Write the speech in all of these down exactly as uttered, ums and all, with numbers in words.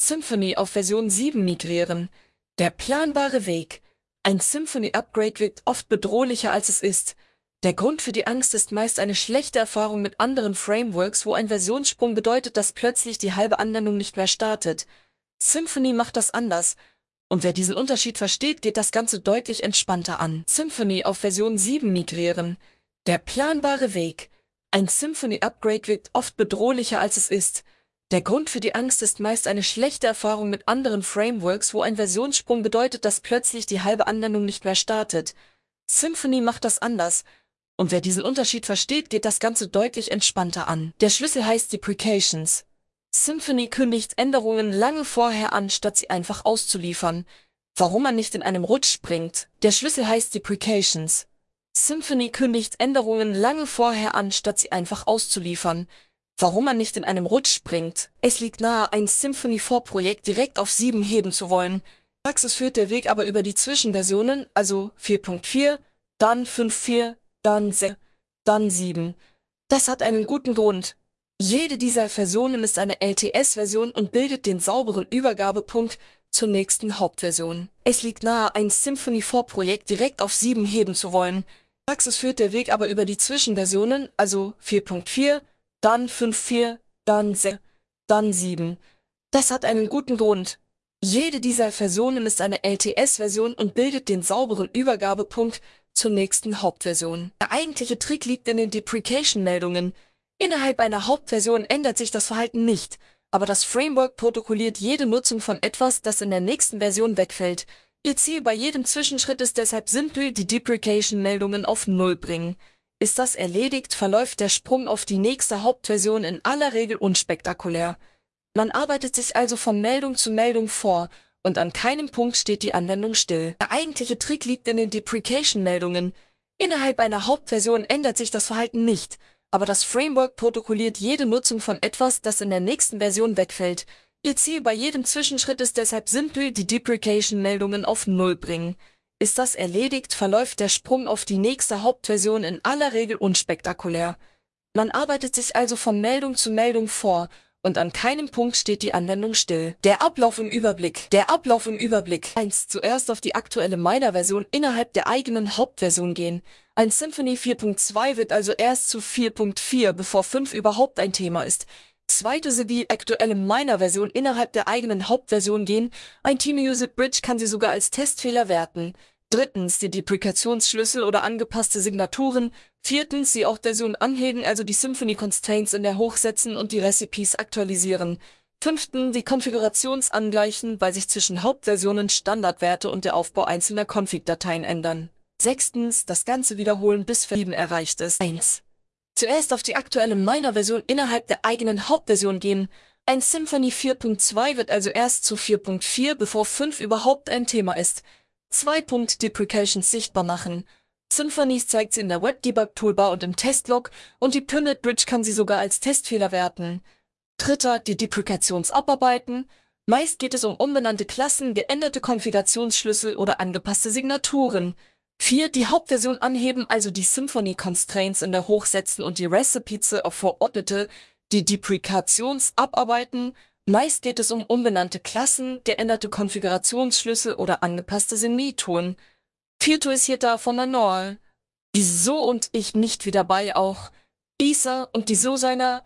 Symfony auf Version sieben migrieren. Der planbare Weg. Ein Symfony-Upgrade wirkt oft bedrohlicher, als es ist. Der Grund für die Angst ist meist eine schlechte Erfahrung mit anderen Frameworks, wo ein Versionssprung bedeutet, dass plötzlich die halbe Anwendung nicht mehr startet. Symfony macht das anders. Und wer diesen Unterschied versteht, geht das Ganze deutlich entspannter an. Symfony auf Version sieben migrieren. Der planbare Weg. Ein Symfony-Upgrade wirkt oft bedrohlicher, als es ist. Der Grund für die Angst ist meist eine schlechte Erfahrung mit anderen Frameworks, wo ein Versionssprung bedeutet, dass plötzlich die halbe Anwendung nicht mehr startet. Symfony macht das anders. Und wer diesen Unterschied versteht, geht das Ganze deutlich entspannter an. Der Schlüssel heißt Deprecations. Symfony kündigt Änderungen lange vorher an, statt sie einfach auszuliefern. Warum man nicht in einem Rutsch springt. Der Schlüssel heißt Deprecations. Symfony kündigt Änderungen lange vorher an, statt sie einfach auszuliefern. Warum man nicht in einem Rutsch springt. Es liegt nahe, ein Symfony vier Projekt direkt auf sieben heben zu wollen. In der Praxis führt der Weg aber über die Zwischenversionen, also vier Punkt vier, dann fünf Punkt vier, dann sechs, dann sieben. Das hat einen guten Grund. Jede dieser Versionen ist eine L T S-Version und bildet den sauberen Übergabepunkt zur nächsten Hauptversion. Es liegt nahe, ein Symfony vier Projekt direkt auf sieben heben zu wollen. In der Praxis führt der Weg aber über die Zwischenversionen, also vier Punkt vier, dann fünf Punkt vier, dann sechs, dann sieben. Das hat einen guten Grund. Jede dieser Versionen ist eine L T S-Version und bildet den sauberen Übergabepunkt zur nächsten Hauptversion. Der eigentliche Trick liegt in den Deprecation-Meldungen. Innerhalb einer Hauptversion ändert sich das Verhalten nicht, aber das Framework protokolliert jede Nutzung von etwas, das in der nächsten Version wegfällt. Ihr Ziel bei jedem Zwischenschritt ist deshalb simpel, die Deprecation-Meldungen auf Null bringen. Ist das erledigt, verläuft der Sprung auf die nächste Hauptversion in aller Regel unspektakulär. Man arbeitet sich also von Meldung zu Meldung vor, und an keinem Punkt steht die Anwendung still. Der eigentliche Trick liegt in den Deprecation-Meldungen. Innerhalb einer Hauptversion ändert sich das Verhalten nicht, aber das Framework protokolliert jede Nutzung von etwas, das in der nächsten Version wegfällt. Ihr Ziel bei jedem Zwischenschritt ist deshalb simpel, die Deprecation-Meldungen auf Null bringen. Ist das erledigt, verläuft der Sprung auf die nächste Hauptversion in aller Regel unspektakulär. Man arbeitet sich also von Meldung zu Meldung vor, und an keinem Punkt steht die Anwendung still. Der Ablauf im Überblick. Der Ablauf im Überblick. eins. Zuerst auf die aktuelle Miner-Version innerhalb der eigenen Hauptversion gehen. Ein Symfony vier Punkt zwei wird also erst zu vier Punkt vier, bevor fünf überhaupt ein Thema ist. Zweite, die aktuelle Miner-Version innerhalb der eigenen Hauptversion gehen. Ein Team-Use-Bridge kann sie sogar als Testfehler werten. Drittens, die Deprekationsschlüssel oder angepasste Signaturen. Viertens, die auch Version anheben, also die Symfony Constraints in der hochsetzen und die Recipes aktualisieren. Fünftens, die Konfigurations angleichen, weil sich zwischen Hauptversionen Standardwerte und der Aufbau einzelner Config-Dateien ändern. Sechstens, das Ganze wiederholen, bis Verlieben erreicht ist. eins. Zuerst auf die aktuelle Miner-Version innerhalb der eigenen Hauptversion gehen. Ein Symfony vier Punkt zwei wird also erst zu vier Punkt vier, bevor fünf überhaupt ein Thema ist. zwei. Deprecations sichtbar machen. Symfony zeigt sie in der Web-Debug-Toolbar und im Testlog, und die Pinned Bridge kann sie sogar als Testfehler werten. Dritter, die Deprecations abarbeiten. Meist geht es um umbenannte Klassen, geänderte Konfigurationsschlüssel oder angepasste Signaturen. Vier. Die Hauptversion anheben, also die Symfony Constraints in der hochsetzen und die Recipes auf verordnete, die Deprecations abarbeiten. Meist geht es um umbenannte Klassen, geänderte Konfigurationsschlüssel oder angepasste Signaturen. Vierto ist hier da von der Noll. Die So und ich nicht wie dabei auch. Isa und die So seiner.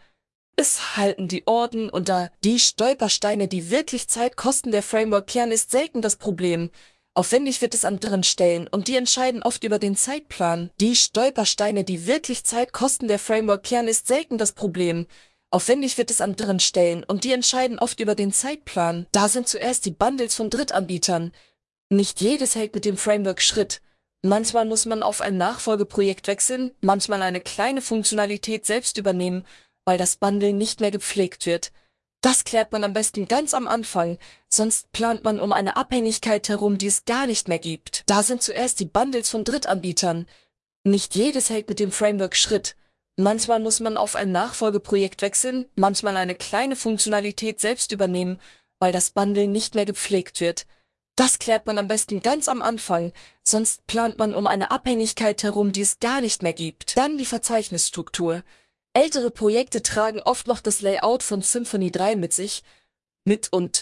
Es halten die Orden und da die Stolpersteine, die wirklich Zeit kosten, der Framework klären, ist selten das Problem. Aufwendig wird es an anderen Stellen und die entscheiden oft über den Zeitplan. Die Stolpersteine, die wirklich Zeit kosten, der Framework klären, ist selten das Problem. Aufwendig wird es an anderen Stellen und die entscheiden oft über den Zeitplan. Da sind zuerst die Bundles von Drittanbietern. Nicht jedes hält mit dem Framework Schritt. Manchmal muss man auf ein Nachfolgeprojekt wechseln, manchmal eine kleine Funktionalität selbst übernehmen, weil das Bundle nicht mehr gepflegt wird. Das klärt man am besten ganz am Anfang, sonst plant man um eine Abhängigkeit herum, die es gar nicht mehr gibt. Da sind zuerst die Bundles von Drittanbietern. Nicht jedes hält mit dem Framework Schritt. Manchmal muss man auf ein Nachfolgeprojekt wechseln, manchmal eine kleine Funktionalität selbst übernehmen, weil das Bundle nicht mehr gepflegt wird. Das klärt man am besten ganz am Anfang, sonst plant man um eine Abhängigkeit herum, die es gar nicht mehr gibt. Dann die Verzeichnisstruktur. Ältere Projekte tragen oft noch das Layout von Symfony drei mit sich, mit und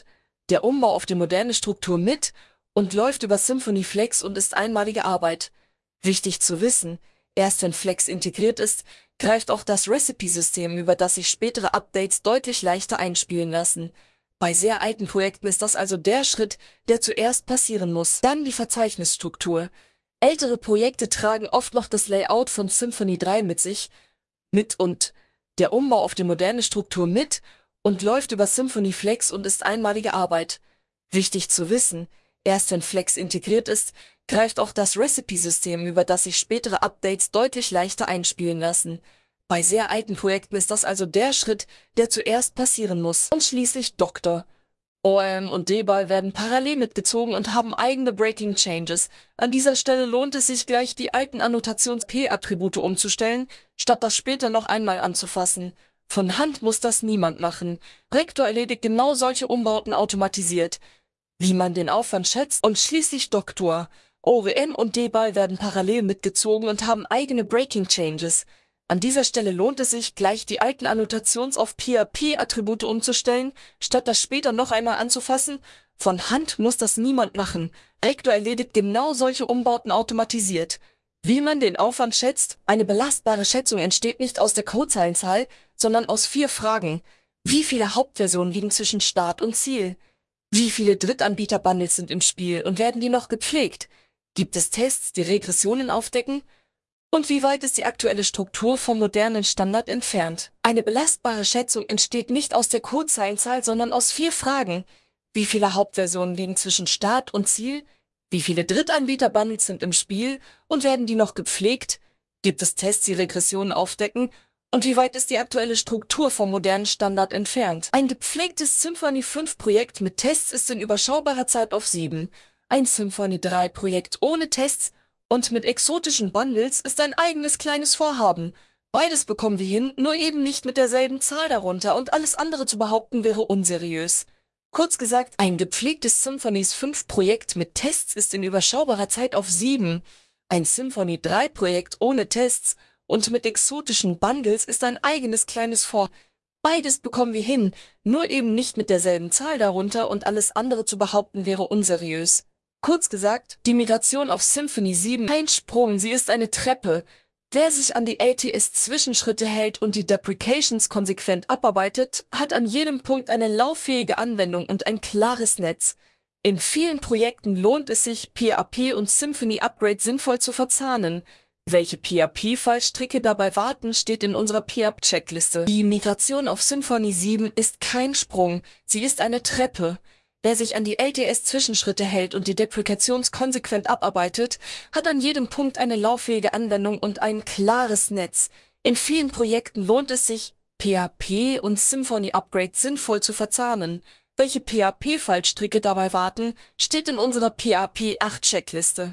der Umbau auf die moderne Struktur mit und läuft über Symfony Flex und ist einmalige Arbeit. Wichtig zu wissen, erst wenn Flex integriert ist, greift auch das Recipe-System, über das sich spätere Updates deutlich leichter einspielen lassen. Bei sehr alten Projekten ist das also der Schritt, der zuerst passieren muss. Dann die Verzeichnisstruktur. Ältere Projekte tragen oft noch das Layout von Symfony drei mit sich, mit und der Umbau auf die moderne Struktur mit und läuft über Symfony Flex und ist einmalige Arbeit. Wichtig zu wissen, erst wenn Flex integriert ist, greift auch das Recipe-System, über das sich spätere Updates deutlich leichter einspielen lassen. Bei sehr alten Projekten ist das also der Schritt, der zuerst passieren muss. Und schließlich Doktor. O M und Debye werden parallel mitgezogen und haben eigene Breaking Changes. An dieser Stelle lohnt es sich gleich, die alten Annotations-P-Attribute umzustellen, statt das später noch einmal anzufassen. Von Hand muss das niemand machen. Rektor erledigt genau solche Umbauten automatisiert. Wie man den Aufwand schätzt. Und schließlich Doktor. O M und Debye werden parallel mitgezogen und haben eigene Breaking Changes. An dieser Stelle lohnt es sich, gleich die alten Annotations- auf P H P-Attribute umzustellen, statt das später noch einmal anzufassen. Von Hand muss das niemand machen. Rektor erledigt genau solche Umbauten automatisiert. Wie man den Aufwand schätzt? Eine belastbare Schätzung entsteht nicht aus der Codezeilenzahl, sondern aus vier Fragen. Wie viele Hauptversionen liegen zwischen Start und Ziel? Wie viele Drittanbieter-Bundles sind im Spiel und werden die noch gepflegt? Gibt es Tests, die Regressionen aufdecken? Und wie weit ist die aktuelle Struktur vom modernen Standard entfernt? Eine belastbare Schätzung entsteht nicht aus der Codezeilenzahl, sondern aus vier Fragen. Wie viele Hauptversionen liegen zwischen Start und Ziel? Wie viele Drittanbieter-Bundles sind im Spiel und werden die noch gepflegt? Gibt es Tests, die Regressionen aufdecken? Und wie weit ist die aktuelle Struktur vom modernen Standard entfernt? Ein gepflegtes Symfony fünf Projekt mit Tests ist in überschaubarer Zeit auf sieben. Ein Symfony drei Projekt ohne Tests und mit exotischen Bundles ist ein eigenes kleines Vorhaben. Beides bekommen wir hin, nur eben nicht mit derselben Zahl darunter, und alles andere zu behaupten wäre unseriös. Kurz gesagt, ein gepflegtes Symfonies fünf Projekt mit Tests ist in überschaubarer Zeit auf sieben. Ein Symfony drei Projekt ohne Tests und mit exotischen Bundles ist ein eigenes kleines Vorhaben. Beides bekommen wir hin, nur eben nicht mit derselben Zahl darunter, und alles andere zu behaupten wäre unseriös. Kurz gesagt, die Migration auf Symfony sieben ist kein Sprung, sie ist eine Treppe. Wer sich an die L T S-Zwischenschritte hält und die Deprecations konsequent abarbeitet, hat an jedem Punkt eine lauffähige Anwendung und ein klares Netz. In vielen Projekten lohnt es sich, P H P und Symfony Upgrade sinnvoll zu verzahnen. Welche P H P-Fallstricke dabei warten, steht in unserer P H P-Checkliste. Die Migration auf Symfony sieben ist kein Sprung, sie ist eine Treppe. Wer sich an die L T S-Zwischenschritte hält und die Deprecations konsequent abarbeitet, hat an jedem Punkt eine lauffähige Anwendung und ein klares Netz. In vielen Projekten lohnt es sich, P H P und Symfony Upgrade sinnvoll zu verzahnen. Welche P H P-Fallstricke dabei warten, steht in unserer P H P acht Checkliste.